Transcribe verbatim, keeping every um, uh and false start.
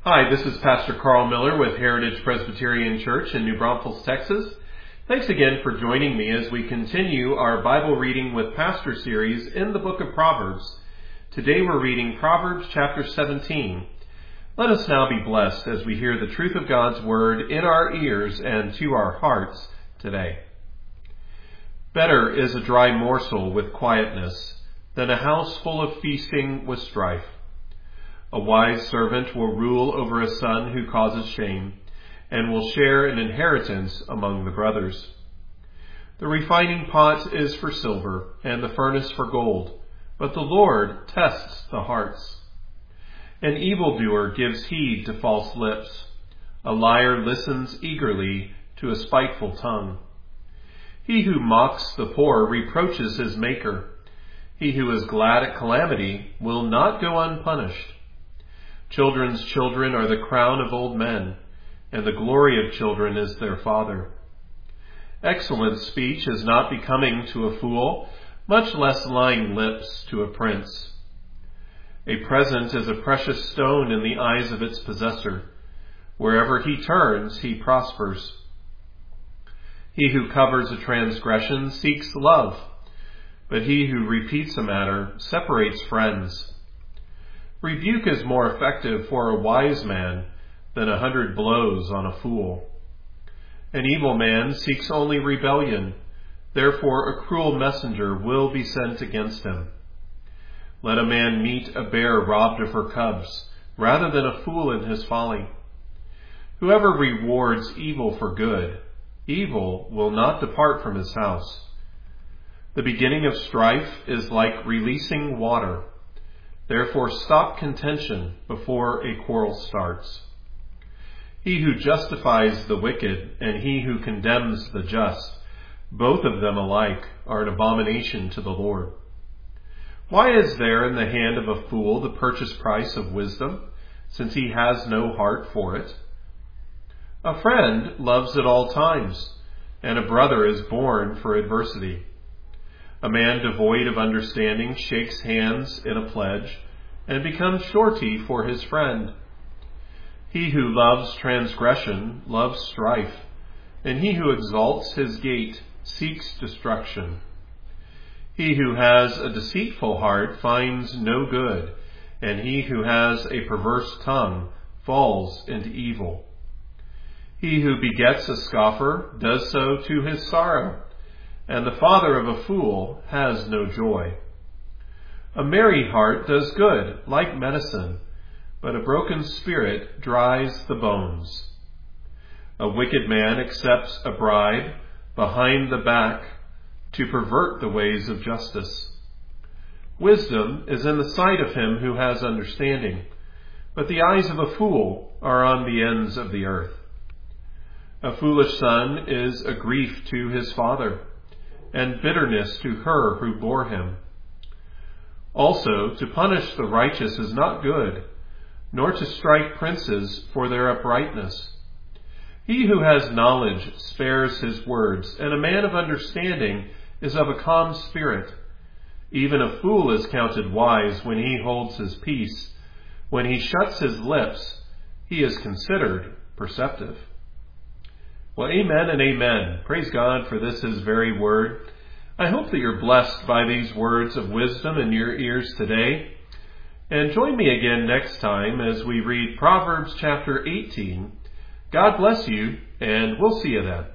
Hi, this is Pastor Carl Miller with Heritage Presbyterian Church in New Braunfels, Texas. Thanks again for joining me as we continue our Bible Reading with Pastor series in the book of Proverbs. Today we're reading Proverbs chapter seventeen. Let us now be blessed as we hear the truth of God's Word in our ears and to our hearts today. Better is a dry morsel with quietness than a house full of feasting with strife. A wise servant will rule over a son who causes shame, and will share an inheritance among the brothers. The refining pot is for silver, and the furnace for gold, but the Lord tests the hearts. An evildoer gives heed to false lips. A liar listens eagerly to a spiteful tongue. He who mocks the poor reproaches his maker. He who is glad at calamity will not go unpunished. Children's children are the crown of old men, and the glory of children is their father. Excellent speech is not becoming to a fool, much less lying lips to a prince. A present is a precious stone in the eyes of its possessor. Wherever he turns, he prospers. He who covers a transgression seeks love, but he who repeats a matter separates friends. Rebuke is more effective for a wise man than a hundred blows on a fool. An evil man seeks only rebellion, therefore a cruel messenger will be sent against him. Let a man meet a bear robbed of her cubs, rather than a fool in his folly. Whoever rewards evil for good, evil will not depart from his house. The beginning of strife is like releasing water. Therefore stop contention before a quarrel starts. He who justifies the wicked and he who condemns the just, both of them alike are an abomination to the Lord. Why is there in the hand of a fool the purchase price of wisdom, since he has no heart for it? A friend loves at all times, and a brother is born for adversity. A man devoid of understanding shakes hands in a pledge and becomes surety for his friend. He who loves transgression loves strife, and he who exalts his gate seeks destruction. He who has a deceitful heart finds no good, and he who has a perverse tongue falls into evil. He who begets a scoffer does so to his sorrow, and the father of a fool has no joy. A merry heart does good, like medicine, but a broken spirit dries the bones. A wicked man accepts a bribe behind the back to pervert the ways of justice. Wisdom is in the sight of him who has understanding, but the eyes of a fool are on the ends of the earth. A foolish son is a grief to his father, and bitterness to her who bore him. Also, to punish the righteous is not good, nor to strike princes for their uprightness. He who has knowledge spares his words, and a man of understanding is of a calm spirit. Even a fool is counted wise when he holds his peace. When he shuts his lips, he is considered perceptive. Well, amen and amen. Praise God for this His very word. I hope that you're blessed by these words of wisdom in your ears today. And join me again next time as we read Proverbs chapter eighteen. God bless you, and we'll see you then.